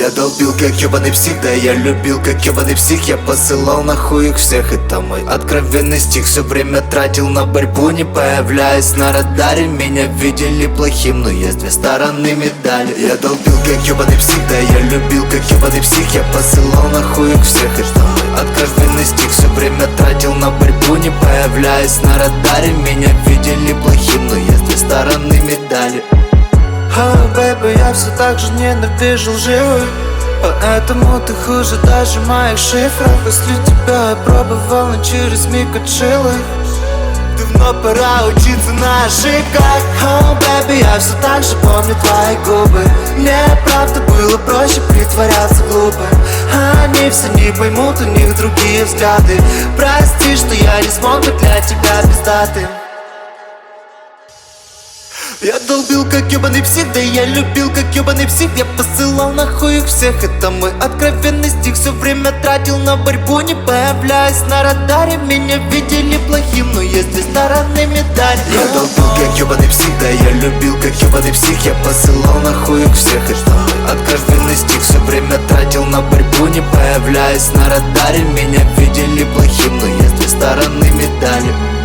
Я долбил как ёбаный псих, да я любил как ёбаный псих. Я посылал нахуй их всех, это мой откровенный стих. Все время тратил на борьбу, не появляясь на радаре. Меня видели плохим, но есть две стороны медали. Я долбил как ёбаный псих, да я любил как ёбаный псих. Я посылал нахуй их всех, это мой откровенный стих. Все время тратил на борьбу, не появляясь на радаре. Меня видели плохим, но есть две стороны медали. Бэйби, я все так же ненавижу лживых, поэтому ты хуже даже моих шифров. После тебя я пробовал, но через миг отшил их. Давно пора учиться на ошибках. Бэйби, я все так же помню твои губы. Мне правда было проще притворяться глупо. Они все не поймут, у них другие взгляды. Прости, что я не смог быть для тебя пиздатым. Я долбил как ёбаный псих, да я любил как ёбаный псих. Я посылал нахуй их всех, это мой откровенный стих. Все время тратил на борьбу, не появляясь на радаре. Меня видели плохим, но есть две стороны медали. Я долбил как ёбаный псих, да я любил как ёбаный псих. Я посылал нахуй их всех, это мой откровенный стих. Все время тратил на борьбу, не появляясь на радаре. Меня видели плохим, но есть две стороны медали.